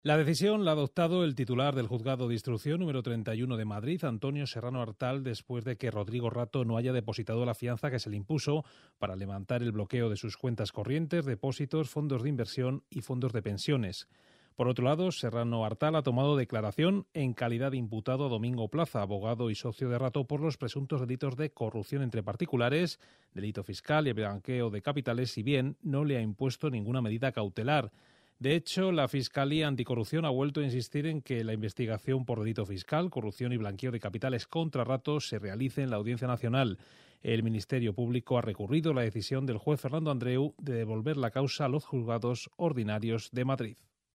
La decisión la ha adoptado el titular del Juzgado de Instrucción número 31 de Madrid, Antonio Serrano Artal, después de que Rodrigo Rato no haya depositado la fianza que se le impuso para levantar el bloqueo de sus cuentas corrientes, depósitos, fondos de inversión y fondos de pensiones. Por otro lado, Serrano Artal ha tomado declaración en calidad de imputado a Domingo Plaza, abogado y socio de Rato, por los presuntos delitos de corrupción entre particulares, delito fiscal y blanqueo de capitales, si bien no le ha impuesto ninguna medida cautelar. De hecho, la Fiscalía Anticorrupción ha vuelto a insistir en que la investigación por delito fiscal, corrupción y blanqueo de capitales contra Rato se realice en la Audiencia Nacional. El Ministerio Público ha recurrido la decisión del juez Fernando Andreu de devolver la causa a los juzgados ordinarios de Madrid.